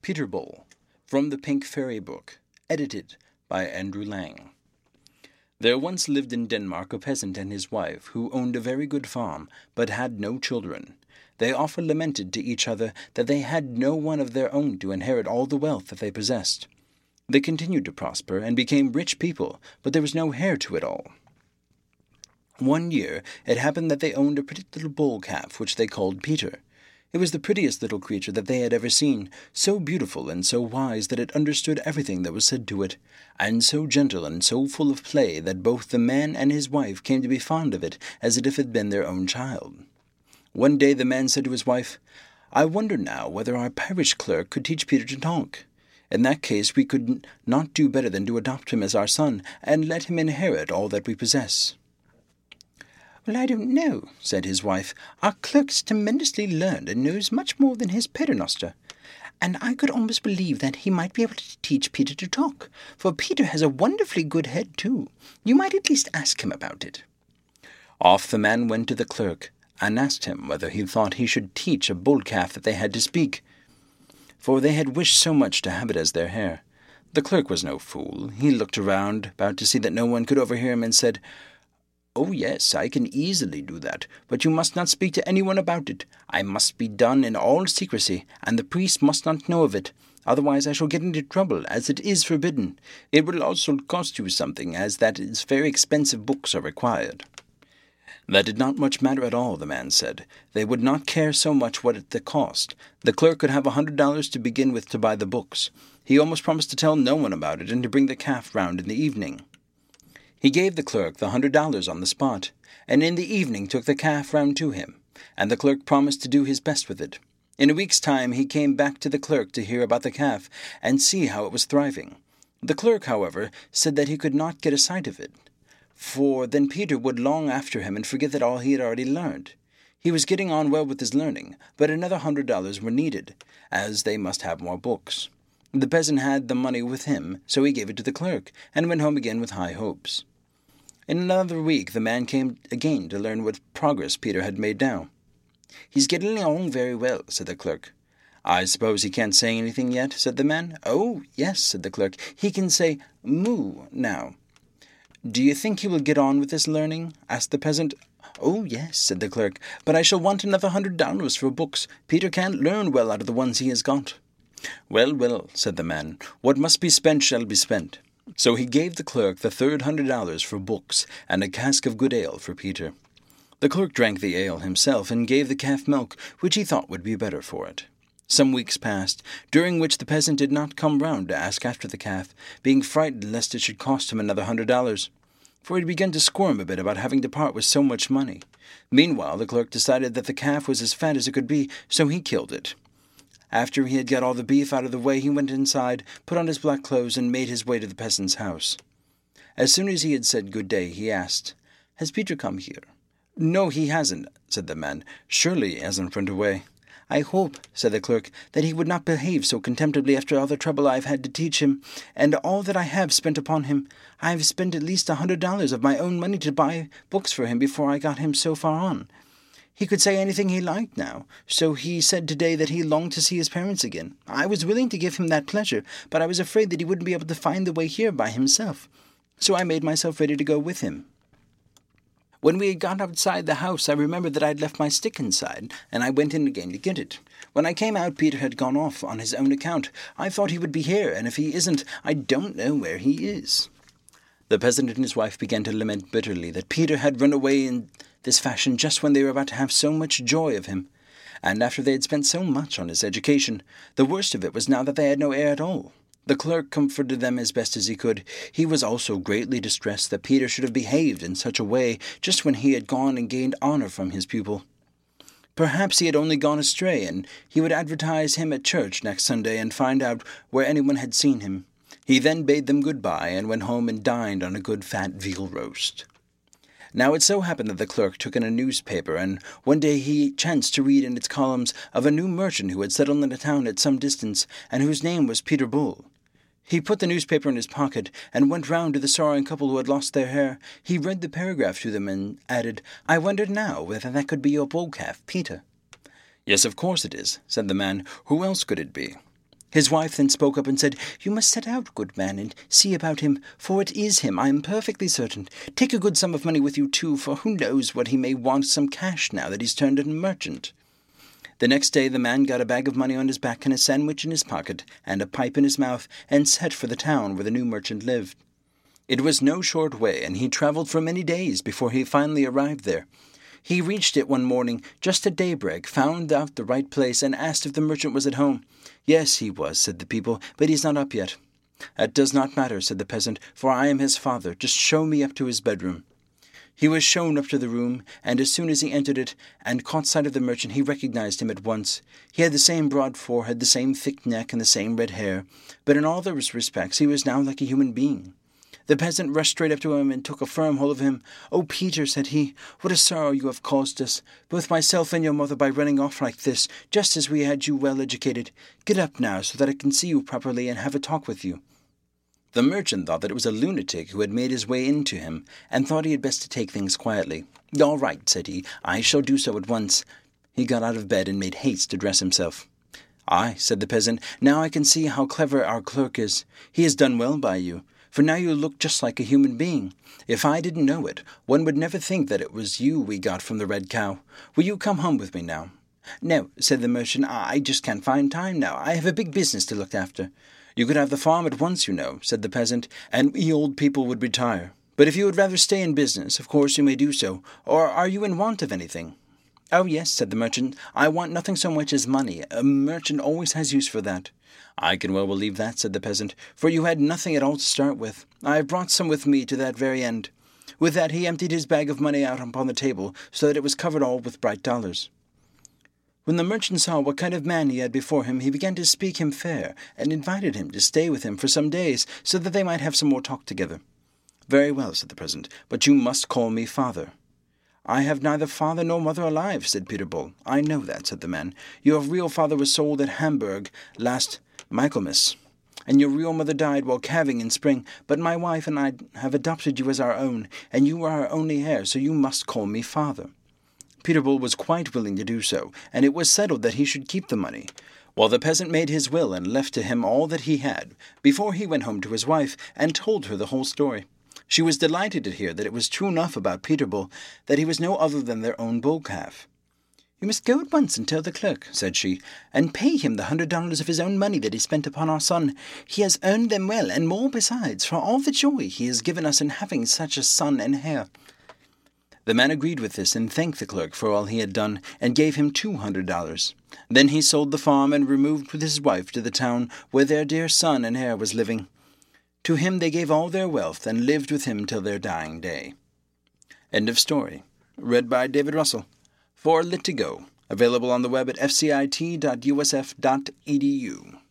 Peter Bull, from the Pink Fairy Book, edited by Andrew Lang. There once lived in Denmark a peasant and his wife, who owned a very good farm, but had no children. They often lamented to each other that they had no one of their own to inherit all the wealth that they possessed. They continued to prosper and became rich people, but there was no heir to it all. One year it happened that they owned a pretty little bull calf, which they called Peter. It was the prettiest little creature that they had ever seen, so beautiful and so wise that it understood everything that was said to it, and so gentle and so full of play that both the man and his wife came to be fond of it as if it had been their own child. One day the man said to his wife, "I wonder now whether our parish clerk could teach Peter to talk. In that case we could not do better than to adopt him as our son, and let him inherit all that we possess." "Well, I don't know," said his wife. "Our clerk's tremendously learned and knows much more than his paternoster, and I could almost believe that he might be able to teach Peter to talk, for Peter has a wonderfully good head, too. You might at least ask him about it." Off the man went to the clerk, and asked him whether he thought he should teach a bull calf that they had to speak, for they had wished so much to have it as their heir. The clerk was no fool. He looked around, about to see that no one could overhear him, and said, "Oh, yes, I can easily do that, but you must not speak to anyone about it. I must be done in all secrecy, and the priest must not know of it. Otherwise I shall get into trouble, as it is forbidden. It will also cost you something, as that is very expensive books are required." That did not much matter at all, the man said. They would not care so much what it cost. The clerk could have $100 to begin with to buy the books. He almost promised to tell no one about it and to bring the calf round in the evening. He gave the clerk the $100 on the spot, and in the evening took the calf round to him, and the clerk promised to do his best with it. In a week's time he came back to the clerk to hear about the calf, and see how it was thriving. The clerk, however, said that he could not get a sight of it, for then Peter would long after him and forget that all he had already learned. He was getting on well with his learning, but another $100 were needed, as they must have more books. The peasant had the money with him, so he gave it to the clerk, and went home again with high hopes. In another week the man came again to learn what progress Peter had made now. "He's getting along very well," said the clerk. "I suppose he can't say anything yet?" said the man. "Oh, yes," said the clerk. "He can say moo now." "Do you think he will get on with this learning?" asked the peasant. "Oh, yes," said the clerk, "but I shall want another $100 for books. Peter can't learn well out of the ones he has got." "Well, well," said the man, "what must be spent shall be spent." So he gave the clerk the third $100 for books, and a cask of good ale for Peter. The clerk drank the ale himself, and gave the calf milk, which he thought would be better for it. Some weeks passed, during which the peasant did not come round to ask after the calf, being frightened lest it should cost him another $100, for he began to squirm a bit about having to part with so much money. Meanwhile the clerk decided that the calf was as fat as it could be, so he killed it. After he had got all the beef out of the way, he went inside, put on his black clothes, and made his way to the peasant's house. As soon as he had said good day, he asked, "Has Peter come here?" "No, he hasn't," said the man. "Surely he hasn't run away." "I hope," said the clerk, "that he would not behave so contemptibly after all the trouble I have had to teach him, and all that I have spent upon him. I have spent at least $100 of my own money to buy books for him before I got him so far on. He could say anything he liked now, so he said today that he longed to see his parents again. I was willing to give him that pleasure, but I was afraid that he wouldn't be able to find the way here by himself, so I made myself ready to go with him. When we had got outside the house, I remembered that I had left my stick inside, and I went in again to get it. When I came out, Peter had gone off on his own account. I thought he would be here, and if he isn't, I don't know where he is." The peasant and his wife began to lament bitterly that Peter had run away in this fashion just when they were about to have so much joy of him, and after they had spent so much on his education. The worst of it was now that they had no heir at all. The clerk comforted them as best as he could. He was also greatly distressed that Peter should have behaved in such a way just when he had gone and gained honor from his pupil. Perhaps he had only gone astray, and he would advertise him at church next Sunday and find out where anyone had seen him. He then bade them good-bye and went home and dined on a good fat veal roast. Now it so happened that the clerk took in a newspaper, and one day he chanced to read in its columns of a new merchant who had settled in a town at some distance, and whose name was Peter Bull. He put the newspaper in his pocket, and went round to the sorrowing couple who had lost their hair. He read the paragraph to them, and added, "I wondered now whether that could be your bull calf, Peter." "Yes, of course it is," said the man. "Who else could it be?" His wife then spoke up and said, "You must set out, good man, and see about him, for it is him, I am perfectly certain. Take a good sum of money with you, too, for who knows what he may want some cash now that he's turned into a merchant." The next day the man got a bag of money on his back and a sandwich in his pocket and a pipe in his mouth, and set for the town where the new merchant lived. It was no short way, and he travelled for many days before he finally arrived there. He reached it one morning, just at daybreak, found out the right place, and asked if the merchant was at home. "Yes, he was," said the people, "but he's not up yet." "That does not matter," said the peasant, "for I am his father. Just show me up to his bedroom." He was shown up to the room, and as soon as he entered it and caught sight of the merchant, he recognized him at once. He had the same broad forehead, the same thick neck, and the same red hair, but in all those respects he was now like a human being. The peasant rushed straight up to him and took a firm hold of him. "Oh, Peter," said he, "what a sorrow you have caused us, both myself and your mother, by running off like this, just as we had you well educated. Get up now, so that I can see you properly and have a talk with you." The merchant thought that it was a lunatic who had made his way into him, and thought he had best to take things quietly. "All right," said he, "I shall do so at once." He got out of bed and made haste to dress himself. "Aye," said the peasant, "now I can see how clever our clerk is. He has done well by you, for now you look just like a human being. If I didn't know it, one would never think that it was you we got from the Red Cow. Will you come home with me now?" "No," said the merchant, "I just can't find time now. I have a big business to look after." "You could have the farm at once, you know," said the peasant, "and we old people would retire. But if you would rather stay in business, of course you may do so. Or are you in want of anything?" "Oh, yes," said the merchant, "I want nothing so much as money. A merchant always has use for that." "I can well believe that," said the peasant, "for you had nothing at all to start with. I have brought some with me to that very end." With that he emptied his bag of money out upon the table, so that it was covered all with bright dollars. When the merchant saw what kind of man he had before him, he began to speak him fair, and invited him to stay with him for some days, so that they might have some more talk together. "Very well," said the peasant, "but you must call me father." "I have neither father nor mother alive," said Peter Bull. "I know that," said the man. "Your real father was sold at Hamburg last Michaelmas, and your real mother died while calving in spring, but my wife and I have adopted you as our own, and you are our only heir, so you must call me father." Peter Bull was quite willing to do so, and it was settled that he should keep the money, while the peasant made his will and left to him all that he had, before he went home to his wife and told her the whole story. She was delighted to hear that it was true enough about Peter Bull, that he was no other than their own bull-calf. "You must go at once and tell the clerk," said she, "and pay him the $100 of his own money that he spent upon our son. He has earned them well, and more besides, for all the joy he has given us in having such a son and heir." The man agreed with this and thanked the clerk for all he had done, and gave him $200. Then he sold the farm and removed with his wife to the town where their dear son and heir was living. To him they gave all their wealth, and lived with him till their dying day. End of story. Read by David Russell. For Lit2Go. Available on the web at fcit.usf.edu.